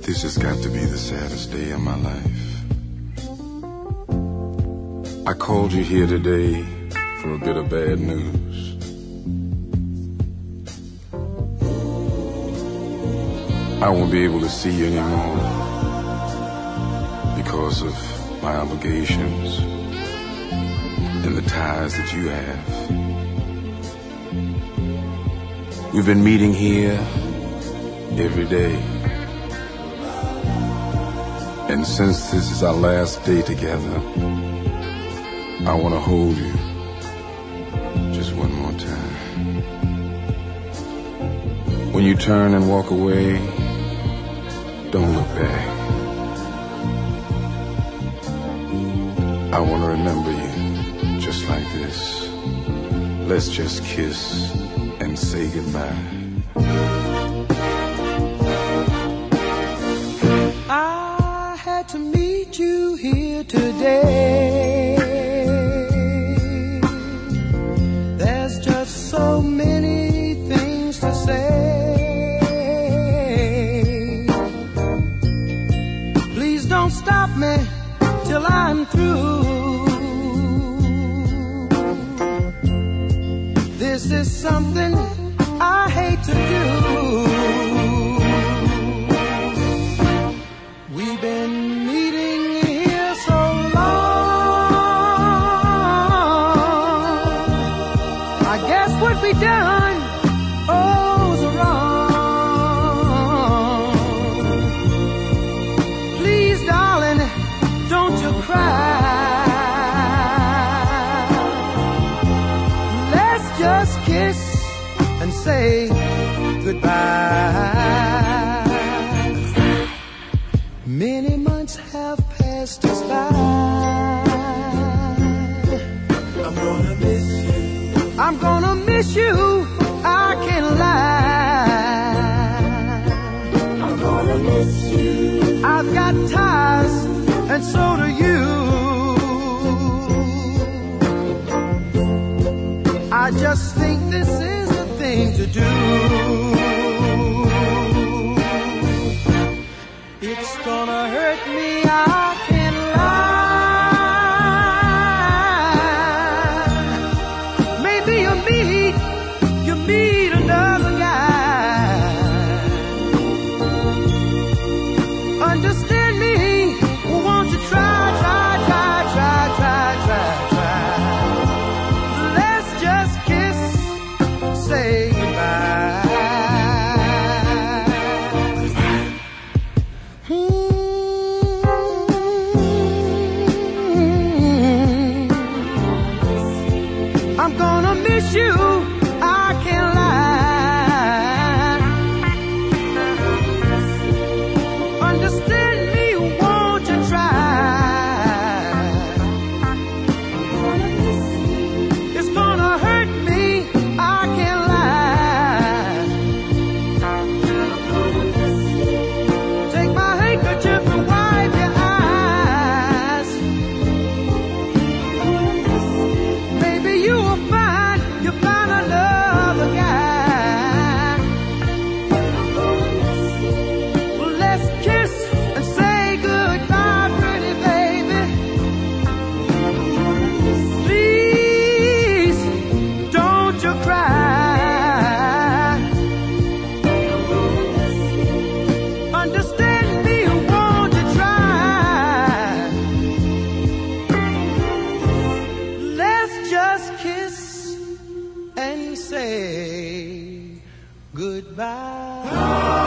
This has got to be the saddest day of my life. I called you here today for a bit of bad news. I won't be able to see you anymore because of my obligations and the ties that you have. We've been meeting here every day. And since this is our last day together, I want to hold you just one more time. When you turn and walk away, don't look back. I want to remember you just like this. Let's just kiss and say goodbye. I had to meet you here today. There's just so many things to say. Please don't stop me till I'm through. This is something I hate to do. We've been meeting here so long. I guess what we done, was wrong. Please, darling, don't you cry. Let's just kiss and say goodbye. Many months have passed us by. I'm gonna miss you. I'm gonna miss you. I can't lie. I'm gonna miss you. I've got ties, and so do you. I just think this is the thing to do. It's gonna hurt me, I can't lie. Maybe you meet another guy. Understand me, won't you try. Let's just kiss, say goodbye. I'm gonna miss you, I can't lie. Understand me, won't you try? It's gonna hurt me, I can't lie. Take my handkerchief and wipe your eyes. Maybe you will find another guy. Well, let's kiss and say goodbye, pretty baby. Please, don't you cry. Understand me, won't you try? Let's just kiss and say goodbye.